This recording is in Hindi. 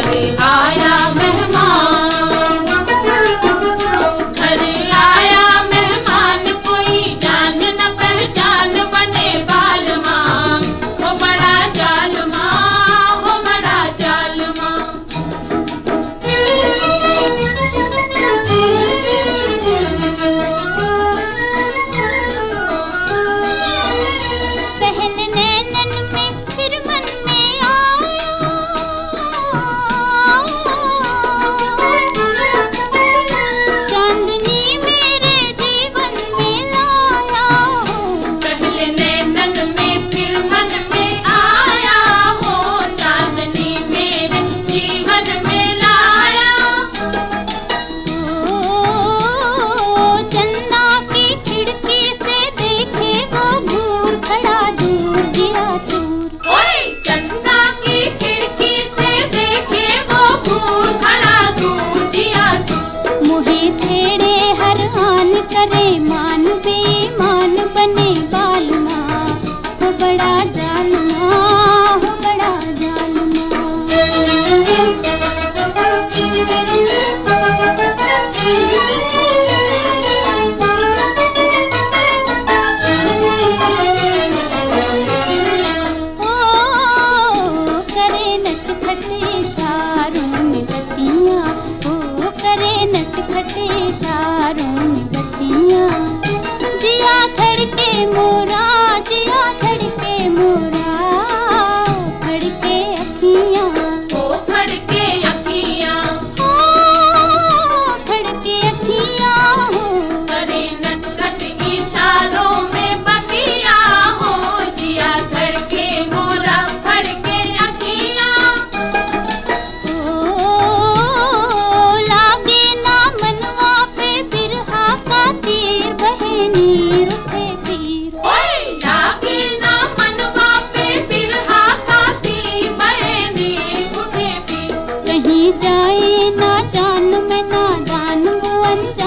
घर आया मेहमान, घर आया मेहमान, कोई जान न पहचान बने बालमा, हो बड़ा जालमा, हो बड़ा जालमा। पहले नैनन में फिर मन में आया, चांदनी मेरे जीवन में लाया। पहले नैनन में फिर मन में आया हो, चांदनी मेरे जीवन में लाया। ओ चंदा की खिड़की से देखे वो घूर खड़ा दूर जिया चूर। ओए चंदा की खिड़की से देखे वो भूर खड़ा दूर जिया दूर। मुहे छेड़े हर आन करे मान बेईमान बने बालमा, हो बड़ा जालमा, हो बड़ा जालमा। ओ करे नटखटे इशारों में बत्तियां, ओ करे नटखटे इशारों में बत्तियां। जिया धड़के मोरा, जिया धड़के मोरा, धड़के अखियां, ओ खड़के अखियां, ओ धड़के अखियां हो। करे नटखट इशारों में बतिया हो, जिया धड़के मोरा खड़के अखियां। ओ लागे ना मनवा पे बिरहा का तीर, बहे नीर उठे पीर। ओए लागे ना मनवा पे बिरहा का तीर, बहे नीर उठे पीर। कहीं जाए ना जान में ना जान वो अनजान।